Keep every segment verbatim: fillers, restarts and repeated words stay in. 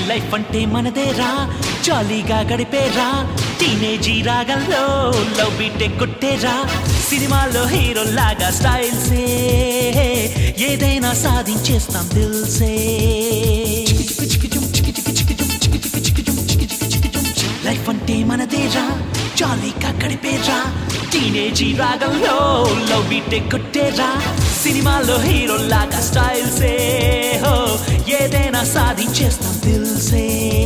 life అంటే మనదేరా జాలీగా గడిపేరా టీనేజీ రాగంలో లవ్ బీటే కొట్టేరా సినిమాల్లో హీరో లాగా స్టైల్సే ఏదైనా సాధించేస్తాం దిల్సే లైఫ్ అంటే మనదేరా జాలీగా గడిపేరా టీనేజీ రాగంలో లవ్ బీటే కొట్టేరా సినిమాల్లో హీరో లాగా స్టైల్సే హో ఏదైనా సాధించేస్తాం దిల్సే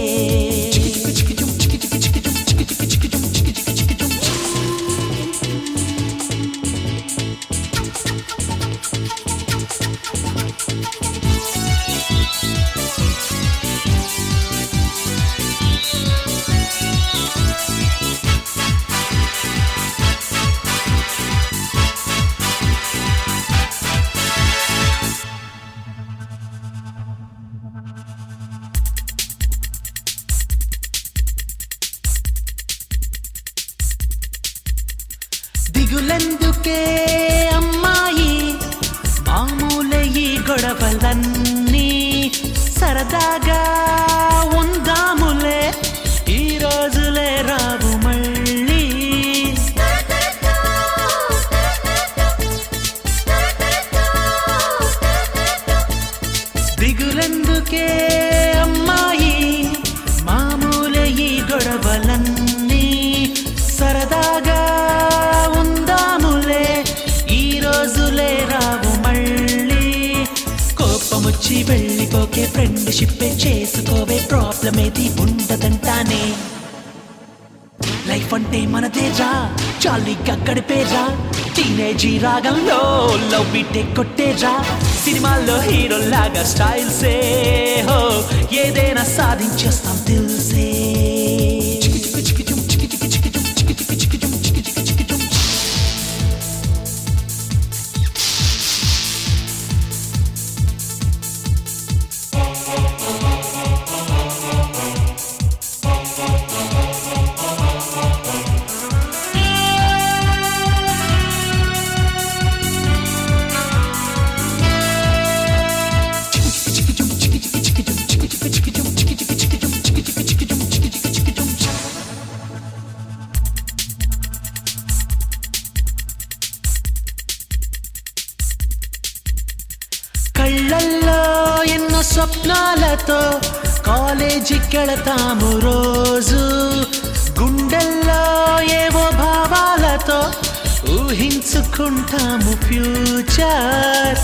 దిగులెందుకే అమ్మాయి మామూలే ఈ గొడవలన్నీ సరదాగా ఉందాములే ఈ రోజులే రావు మళ్ళీ దిగులెందుకే అమ్మాయి మామూలే ఈ గొడవలన్నీ సరదాగా కోపమొచ్చి వెళ్ళిపోకే ఫ్రెండ్షిప్ చేసుకోవే ప్రాబ్లం ఏది ఉండదంటానే లైఫ్ అంటే మనదేరా జాలీగా గడిపేరా టీనేజీ రాగంలో లవ్ బీటే కొట్టేరా సినిమాల్లో హీరో లాగా స్టైల్సే హో ఏదైనా సాధించేస్తాం దిల్సే కళ్ళల్లో ఎన్నో స్వప్నాలతో కాలేజీకెళతాము రోజు గుండెల్లో ఏవో భావాలతో ఊహించుకుంటాము ఫ్యూచర్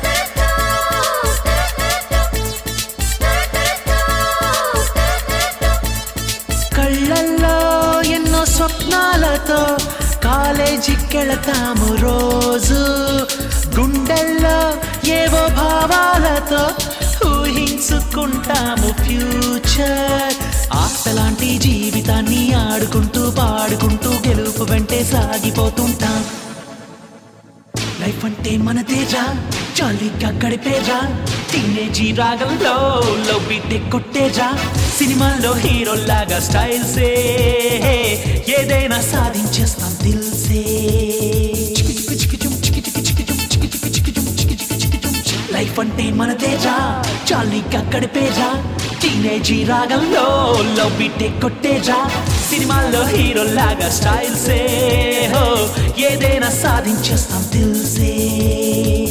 కళ్ళల్లో ఎన్నో స్వప్నాలతో కాలేజీకెళతాము రోజు గుండెల్లో ఏవో భావాలతో ఊహించుకుంటాము ఫ్యూచర్ ఆటలాంటి జీవితాన్ని ఆడుకుంటూ పాడుకుంటూ గెలుపు వెంటే సాగిపోతుంటాం లైఫ్ అంటే మనదేరా జాలీగా గడిపేరా టీనేజీ రాగంలో లవ్ బీటే కొట్టేరా సినిమాల్లో హీరో లాగా స్టైల్సే ఏదైనా సాధించేస్తాం దిల్సే లైఫ్ అంటే మనదేరా జాలీగా గడిపేరా టీనేజీ రాగంలో లవ్ బీటే కొట్టేరా సినిమాల్లో హీరో లాగా స్టైల్సే హో ఏదైనా సాధించేస్తాం దిల్సే